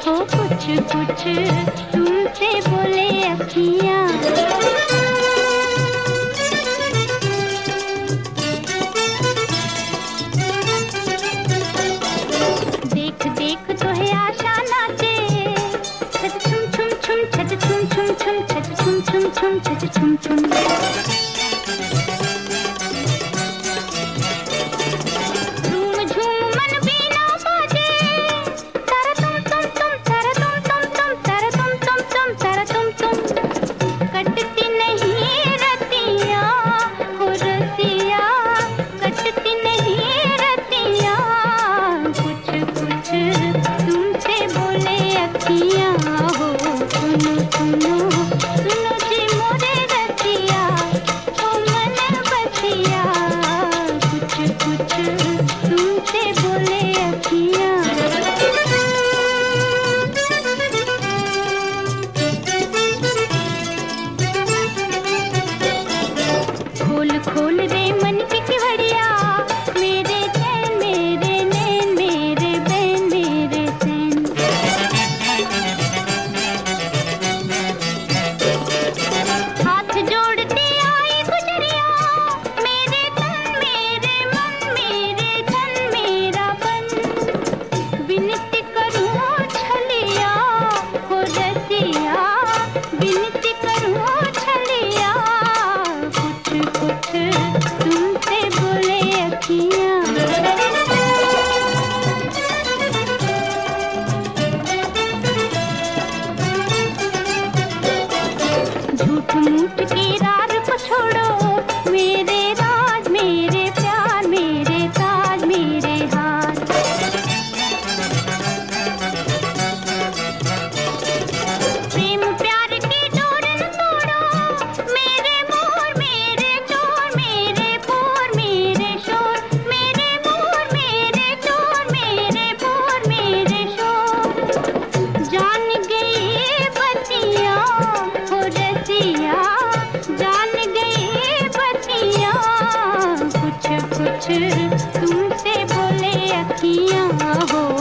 हो कुछ कुछ तुमसे बोले अखियाँ। देख देख तो है आशा नाचे, छत छुम छुम छुम छत छुम छुम छुम छत छुम छुम छुम छत छुम छुम। खोल खोल रे मन की केवड़िया, मेरे चैन मेरे नैन मेरे बैन मेरे चैन। हाथ जोड़ते आई गुजरिया, मेरे तन मेरे मन मेरे धन मेरा बन। विनती करूं छलिया हो रसिया, विनती करूं छलिया कुछ कुछ तुमसे बोले अखियाँ। झूठ मूठ की रार को छोड़ो, मेरे राज मेरे प्यार मेरे ताज मेरे हार। प्रेम प्यार की डोर न तोड़ो, मेरे मोर मेरे चोर मेरे बोर मेरे शोर। मेरे मोर मेरे चोर मेरे बोर मेरे शोर। जान गई बतिया हो रसिया, जान गई बतिया कुछ कुछ तुमसे बोले अखियाँ हो।